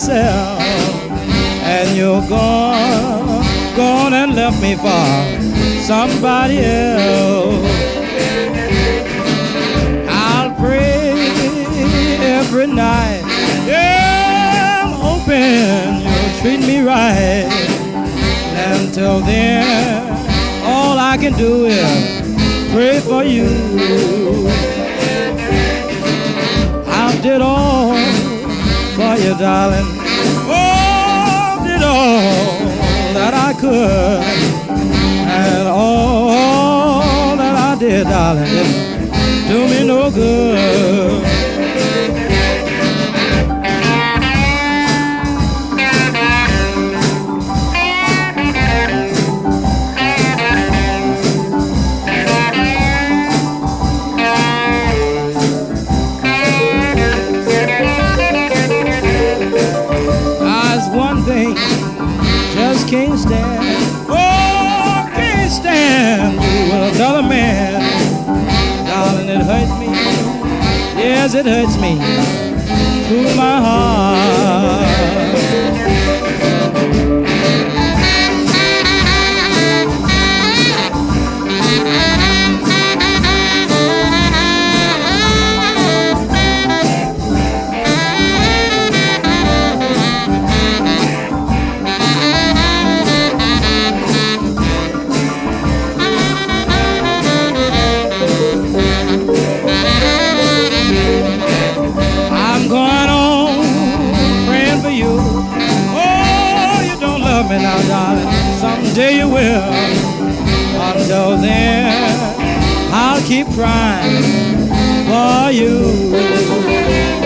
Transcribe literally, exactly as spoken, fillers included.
yourself, and you're gone, gone and left me for somebody else. I'll pray every night, yeah, I'm hoping you'll treat me right. Until then, all I can do is pray for you. I did all for you, darling. Oh, did all that I could, and all that I did, darling, didn't do me no good. Just can't stand, oh, can't stand you with another man. Darling, it hurts me, yes, it hurts me through my heart. Now, darling, someday you will. Until then, I'll keep crying for you.